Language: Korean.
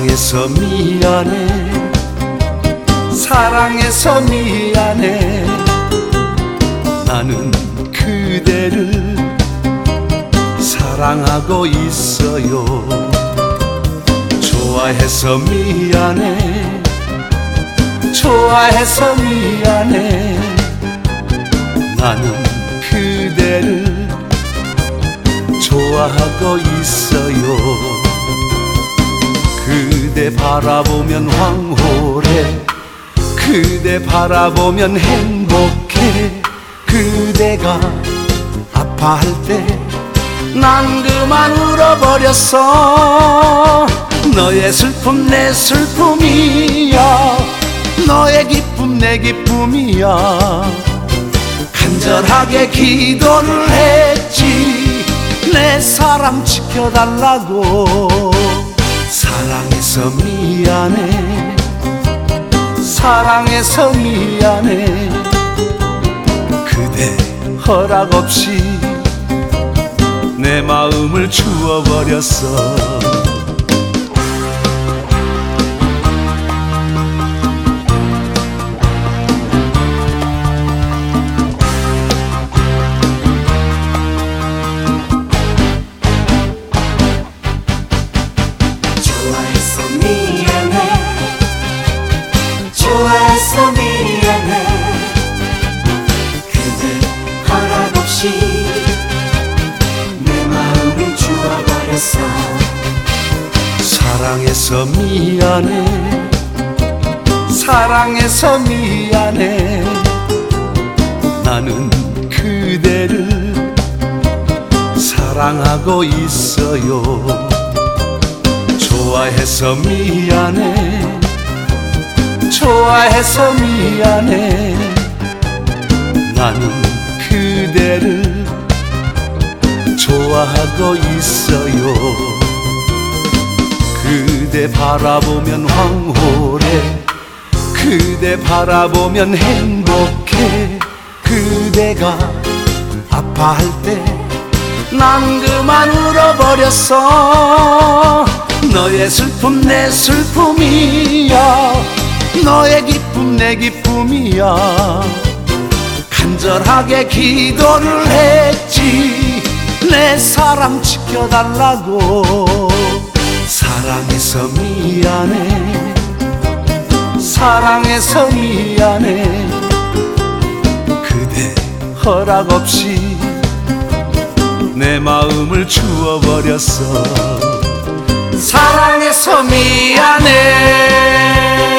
사랑해서 미안해, 사랑해서 미안해. 나는 그대를 사랑하고 있어요. 좋아해서 미안해, 좋아해서 미안해. 나는 그대를 좋아하고 있어요. 그대 바라보면 황홀해, 그대 바라보면 행복해. 그대가 아파할 때 난 그만 울어버렸어. 너의 슬픔 내 슬픔이야, 너의 기쁨 내 기쁨이야. 간절하게 기도를 했지, 내 사랑 지켜달라고. 사랑해서 미안해, 사랑해서 미안해. 그대 허락 없이 내 마음을 주워버렸어. 좋아해서 미안해. 그대 허락 없이 내 마음을 주워버렸어. 사랑해서 미안해, 사랑해서 미안해. 나는 그대를 사랑하고 있어요. 좋아해서 미안해, 좋아해서 미안해. 나는 그대를 좋아하고 있어요. 그대 바라보면 황홀해, 그대 바라보면 행복해. 그대가 아파할 때 난 그만 울어버렸어. 너의 슬픔 내 슬픔이야, 너의 기쁨 내 기쁨이야. 간절하게 기도를 했지, 내 사랑 지켜달라고. 사랑해서 미안해, 사랑해서 미안해. 그대 허락 없이 내 마음을 주워버렸어. 사랑해서 미안해.